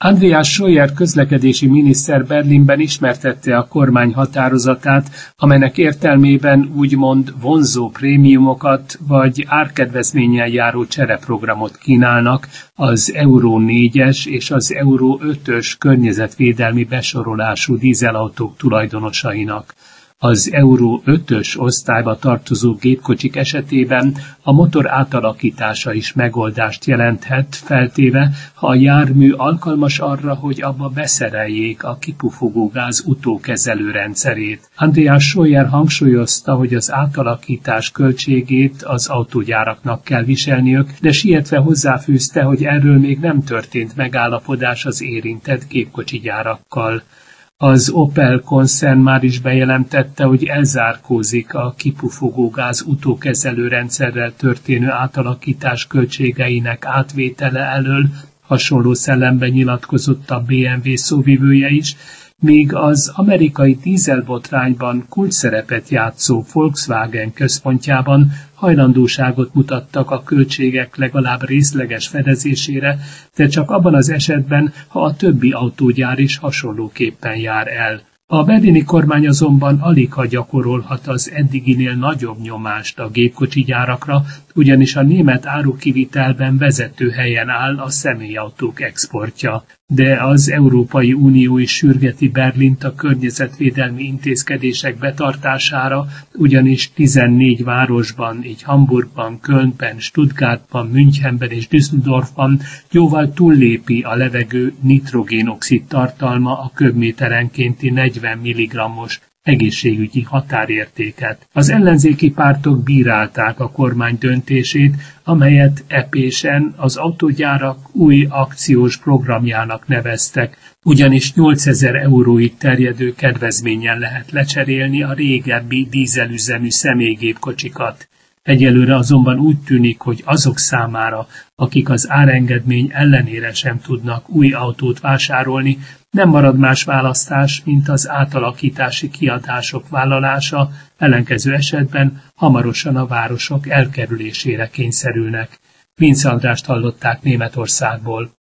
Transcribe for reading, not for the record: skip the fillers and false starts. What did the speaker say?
Andreas Scheuer közlekedési miniszter Berlinben ismertette a kormány határozatát, amelynek értelmében úgymond vonzó prémiumokat vagy árkedvezménnyel járó csereprogramot kínálnak az Euro 4-es és az Euro 5-ös környezetvédelmi besorolású dízelautók tulajdonosainak. Az Euro 5-ös osztályba tartozó gépkocsik esetében a motor átalakítása is megoldást jelenthet, feltéve, ha a jármű alkalmas arra, hogy abba beszereljék a kipufogógáz utókezelő rendszerét. Andreas Scheuer hangsúlyozta, hogy az átalakítás költségét az autógyáraknak kell viselniük, de sietve hozzáfűzte, hogy erről még nem történt megállapodás az érintett gépkocsigyárakkal. Az Opel koncern már is bejelentette, hogy elzárkózik a kipufogógáz utókezelő rendszerrel történő átalakítás költségeinek átvétele elől, hasonló szellemben nyilatkozott a BMW szóvivője is, míg az amerikai dízelbotrányban kulcsszerepet játszó Volkswagen központjában hajlandóságot mutattak a költségek legalább részleges fedezésére, de csak abban az esetben, ha a többi autógyár is hasonlóképpen jár el. A berlini kormány azonban aligha gyakorolhat az eddiginél nagyobb nyomást a gépkocsigyárakra, ugyanis a német árukivitelben vezető helyen áll a személyautók exportja. De az Európai Unió is sürgeti Berlint a környezetvédelmi intézkedések betartására, ugyanis 14 városban, így Hamburgban, Kölnben, Stuttgartban, Münchenben és Düsseldorfban jóval túllépi a levegő nitrogénoxid tartalma a köbméterenkénti 40 mg-os egészségügyi határértéket. Az ellenzéki pártok bírálták a kormány döntését, amelyet epésen az autógyárak új akciós programjának neveztek, ugyanis 8000 euróig terjedő kedvezménnyel lehet lecserélni a régebbi dízelüzemű személygépkocsikat. Egyelőre azonban úgy tűnik, hogy azok számára, akik az árengedmény ellenére sem tudnak új autót vásárolni, nem marad más választás, mint az átalakítási kiadások vállalása, ellenkező esetben hamarosan a városok elkerülésére kényszerülnek. Vince Andrást hallották Németországból.